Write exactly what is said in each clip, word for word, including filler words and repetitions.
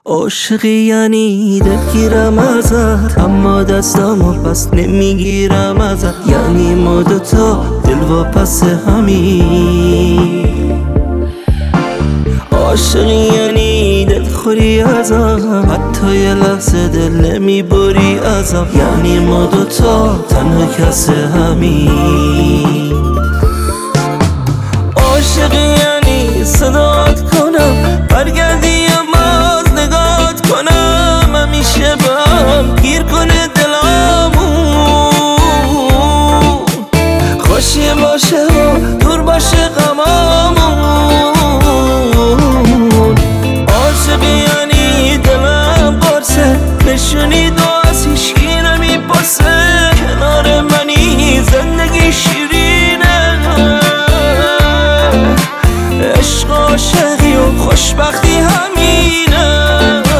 عاشقی یعنی دلگیرم ازت، اما دستامو پس نمیگیرم ازت. یعنی ما دوتا دل و پس همین. عاشقی یعنی دلخوری ازم، حتی یه لحظه دل نمیبری ازم. یعنی ما دوتا تنها کس همین. عاشقی یعنی صدات کنم برگردی یا باز نگات کنم، همیشه با هم گیر کنه دلامون. خوشی باشه و دور باشه غمامون. عاشقی یعنی دلم قرصه، نشونی دو از هیچکی نمیپرسه. کنار منی زندگی شیرینه، عشق عاشقی و خوشبختی همینه.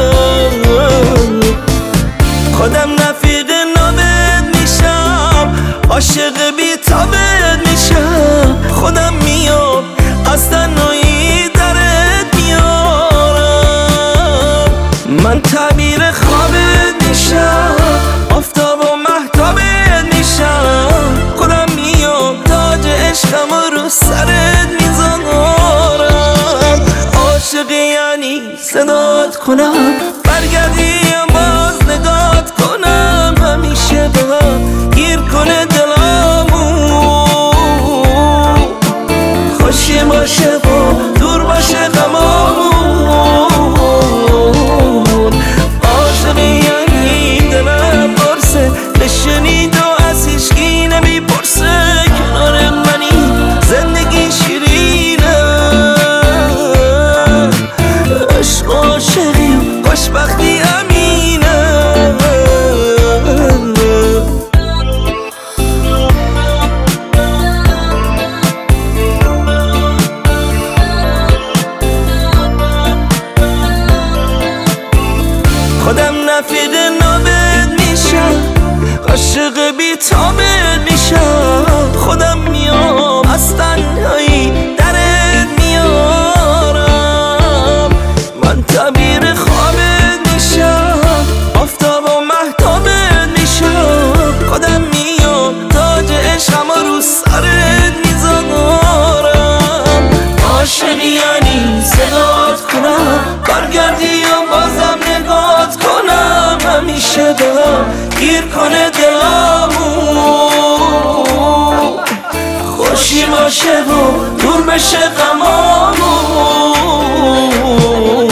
خودم رفیق نامت میشم، عاشق بی تابت میشم. خودم میام از تنهایی درت میارم. من تعبیر خوابت میشم، آفتاب و مهتابت میشم. خودم میام تاج عشقم رو سرت میذارم. عاشقی یعنی صدات کنم برگردی یا باز نگات کنم، همیشه با هم گیر کنه دلامون. خوشی باشه و دور باشه غمامون. عاشقی یعنی دلم قرصه، نشنید و از هیچکی نمیپرسه. کنار منی زندگی شیرینه، عشق عاشقی و خوشبختی همینه. خودم رفیق نامت میشم، عاشق بی تابت میشم. خودم میام از تنهایی درت میارم. من تعبیر خوابت میشم، آفتاب و مهتابت میشم. خودم میام تاج عشقم رو سرت میذارم. عاشقی یعنی صدات کنم برگردی و بازم نگات کنم، همیشه با هم گیر کنه دلامون. خوشی باشه و دور بشه غمامون.